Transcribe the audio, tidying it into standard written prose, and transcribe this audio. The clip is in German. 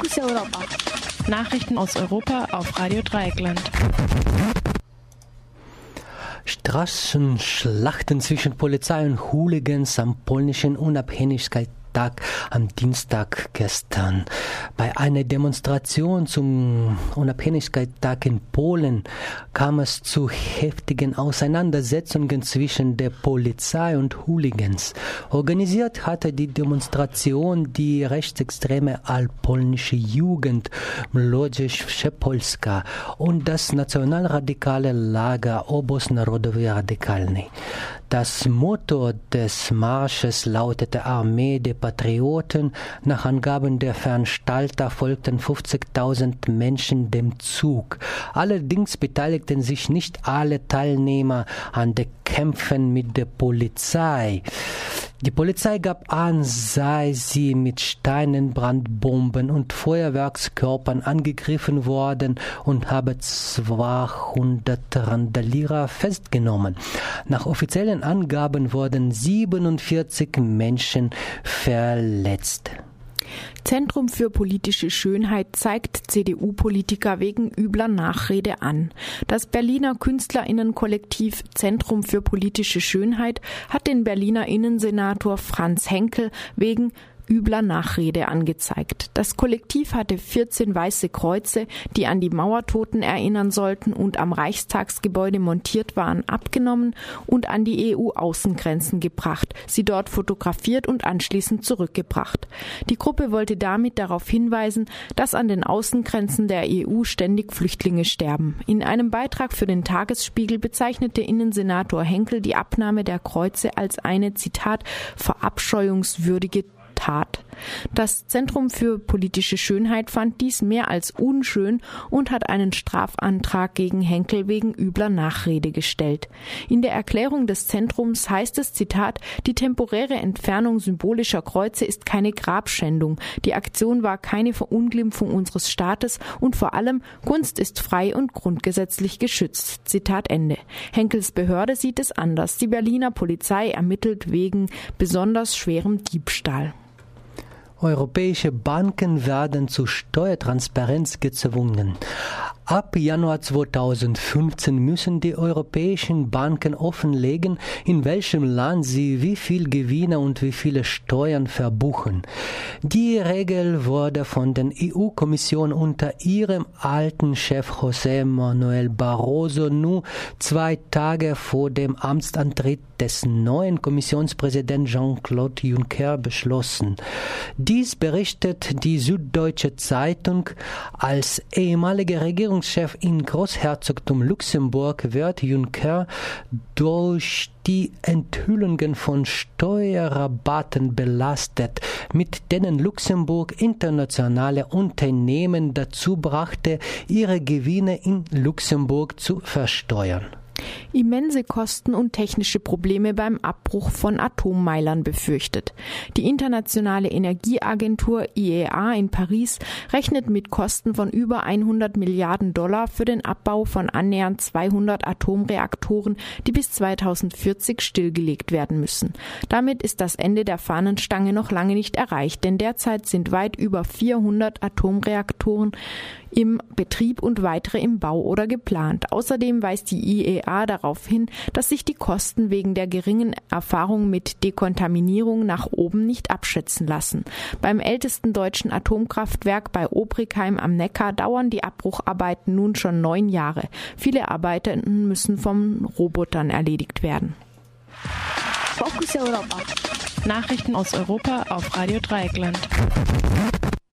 Fokus Europa. Nachrichten aus Europa auf Radio Dreieckland. Straßenschlachten zwischen Polizei und Hooligans am polnischen Unabhängigkeitstag am Dienstag gestern. Bei einer Demonstration zum Unabhängigkeitstag in Polen kam es zu heftigen Auseinandersetzungen zwischen der Polizei und Hooligans. Organisiert hatte die Demonstration die rechtsextreme allpolnische Jugend Młodzież Wszechpolska und das nationalradikale Lager Obóz Narodowy Radykalny. Das Motto des Marsches lautete Armee der Patrioten. Nach Angaben der Veranstalter folgten 50.000 Menschen dem Zug. Allerdings beteiligten sich nicht alle Teilnehmer an den Kämpfen mit der Polizei. Die Polizei gab an, sei sie mit Steinen, Brandbomben und Feuerwerkskörpern angegriffen worden und habe 200 Randalierer festgenommen. Nach offiziellen Angaben wurden 47 Menschen verletzt. Zentrum für politische Schönheit zeigt CDU-Politiker wegen übler Nachrede an. Das Berliner KünstlerInnenkollektiv Zentrum für politische Schönheit hat den Berliner Innensenator Franz Henkel wegen übler Nachrede angezeigt. Das Kollektiv hatte 14 weiße Kreuze, die an die Mauertoten erinnern sollten und am Reichstagsgebäude montiert waren, abgenommen und an die EU-Außengrenzen gebracht, sie dort fotografiert und anschließend zurückgebracht. Die Gruppe wollte damit darauf hinweisen, dass an den Außengrenzen der EU ständig Flüchtlinge sterben. In einem Beitrag für den Tagesspiegel bezeichnete Innensenator Henkel die Abnahme der Kreuze als eine, Zitat, verabscheuungswürdige Tat. Das Zentrum für politische Schönheit fand dies mehr als unschön und hat einen Strafantrag gegen Henkel wegen übler Nachrede gestellt. In der Erklärung des Zentrums heißt es, Zitat, die temporäre Entfernung symbolischer Kreuze ist keine Grabschändung. Die Aktion war keine Verunglimpfung unseres Staates und vor allem, Kunst ist frei und grundgesetzlich geschützt. Zitat Ende. Henkels Behörde sieht es anders. Die Berliner Polizei ermittelt wegen besonders schwerem Diebstahl. Europäische Banken werden zu Steuertransparenz gezwungen. Ab Januar 2015 müssen die europäischen Banken offenlegen, in welchem Land sie wie viel Gewinne und wie viele Steuern verbuchen. Die Regel wurde von der EU-Kommission unter ihrem alten Chef José Manuel Barroso nur 2 Tage vor dem Amtsantritt des neuen Kommissionspräsidenten Jean-Claude Juncker beschlossen. Dies berichtet die Süddeutsche Zeitung. Als ehemaliger Regierungschef in Großherzogtum Luxemburg wird Juncker durch die Enthüllungen von Steuerrabatten belastet, mit denen Luxemburg internationale Unternehmen dazu brachte, ihre Gewinne in Luxemburg zu versteuern. Immense Kosten und technische Probleme beim Abbruch von Atommeilern befürchtet. Die Internationale Energieagentur IEA in Paris rechnet mit Kosten von über 100 Milliarden $ für den Abbau von annähernd 200 Atomreaktoren, die bis 2040 stillgelegt werden müssen. Damit ist das Ende der Fahnenstange noch lange nicht erreicht, denn derzeit sind weit über 400 Atomreaktoren im Betrieb und weitere im Bau oder geplant. Außerdem weist die IEA darauf hin, dass sich die Kosten wegen der geringen Erfahrung mit Dekontaminierung nach oben nicht abschätzen lassen. Beim ältesten deutschen Atomkraftwerk bei Obrigheim am Neckar dauern die Abbrucharbeiten nun schon 9 Jahre. Viele Arbeiten müssen von Robotern erledigt werden. Fokus Europa. Nachrichten aus Europa auf Radio Dreieckland.